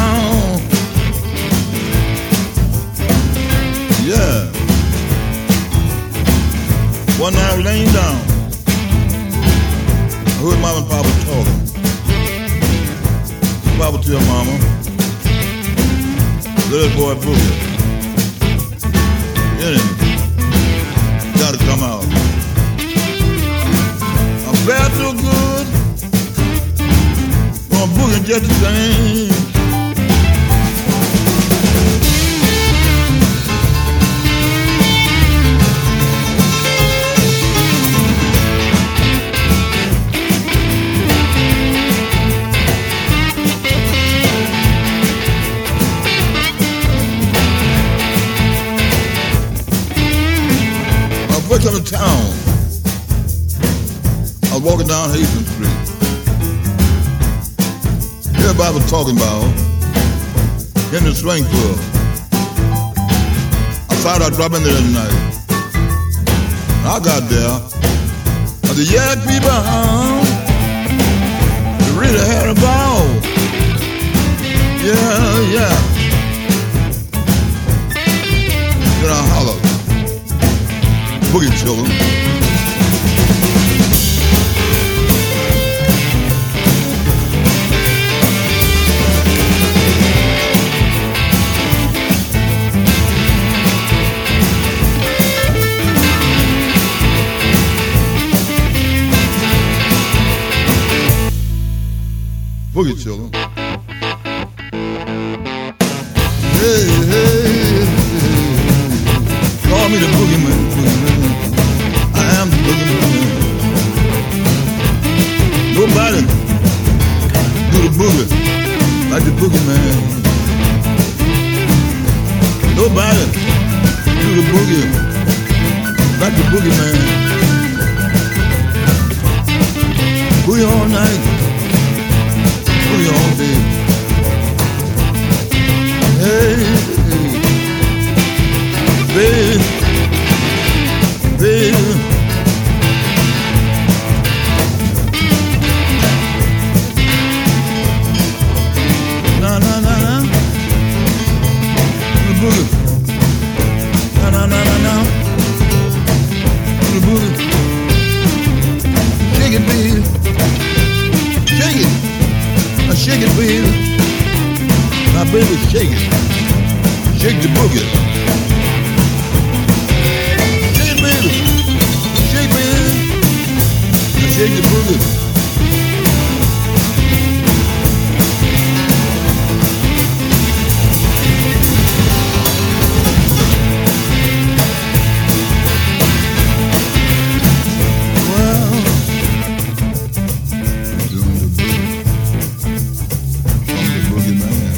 down. Yeah. One night I was laying down. I heard Mama and Papa talking. Papa tell Mama, little boy Boogie, gotta come out. I felt so good. From Boogie just the same. First time in town, I was walking down Hastings Street. Everybody was talking about in the swing club. I thought I'd drop in there tonight. I got there. I said, yeah, people, you really had a ball. Yeah. Then I hollered. Boogie children. Boogie children. Hey. Call me the boogeyman. I am the boogeyman. Nobody do the boogie like the boogeyman. Nobody do the boogie like the boogeyman. Boogie all night, boogie all day. Hey, baby. Na the boogie. Na the boogie. Shake it, baby. Shake it. Now shake it, baby. Now baby, shake it. Shake the boogie. Shake the boogie. Well, doing the boogie. I'm the boogie man.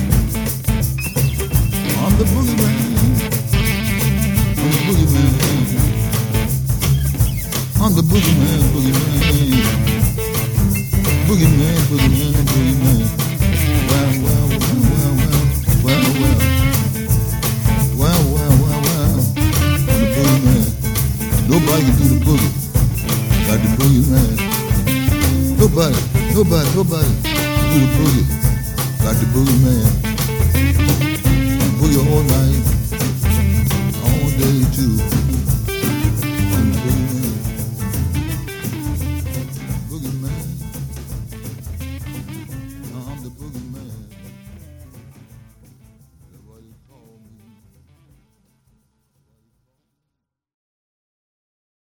I'm the boogie man. I'm the boogie man. I'm the boogie man, boogie man. Boogie man, boogie man, boogie man. Well. I'm the boogie man. Nobody can do the boogie like the boogie man. Nobody can do the boogie like the boogie man. Boogie all night, all day too. I'm the boogie man. Boogie man. I'm the boogie.